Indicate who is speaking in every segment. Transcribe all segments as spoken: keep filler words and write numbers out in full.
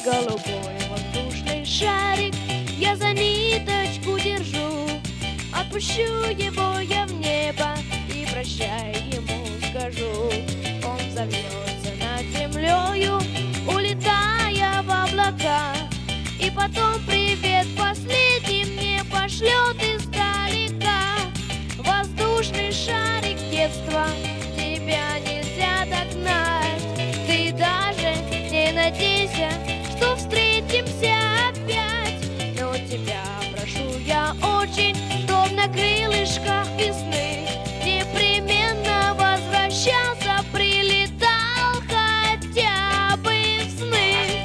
Speaker 1: Голубой воздушный шарик, я за ниточку держу. Отпущу его я в небо и прощай ему скажу. Он взовьется над землею, улетая в облака, и потом привет последний мне пошлет издалека. Воздушный шарик детства, тебя нельзя догнать. Ты даже не надейся, что встретимся опять. Но тебя прошу я очень, чтоб на крылышках весны непременно возвращался, прилетал хотя бы в сны.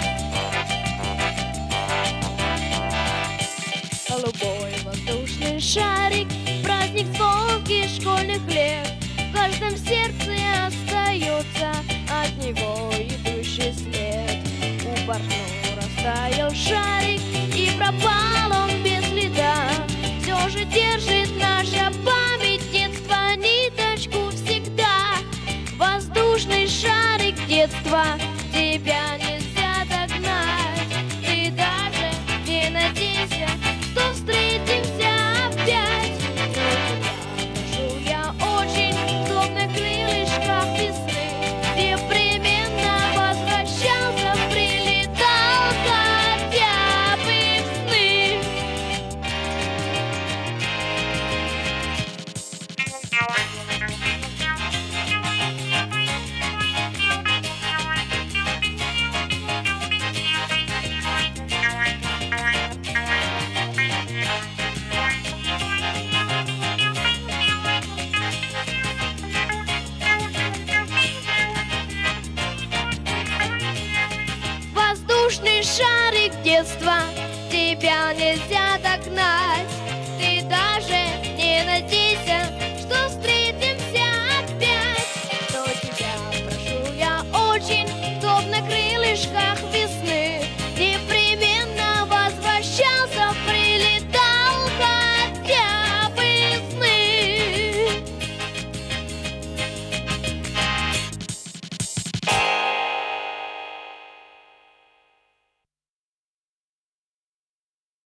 Speaker 1: Голубой воздушный шарик, праздник звонких школьных лет, в каждом сердце остается от него идущий след. У партнера растаял шарик, и пропал он без следа. Все же держит наша память детства ниточку всегда. Воздушный шарик детства, тебя нельзя догнать. Ты даже не надейся, что встретимся опять. Но тебя прошу я очень, чтоб на крылышках весны непременно возвращался, прилетал хотя бы в сны. Воздушный шарик детства, тебя нельзя догнать. Ты даже не надейся, что встретимся опять. Но тебя прошу я очень, чтоб на крылышках весны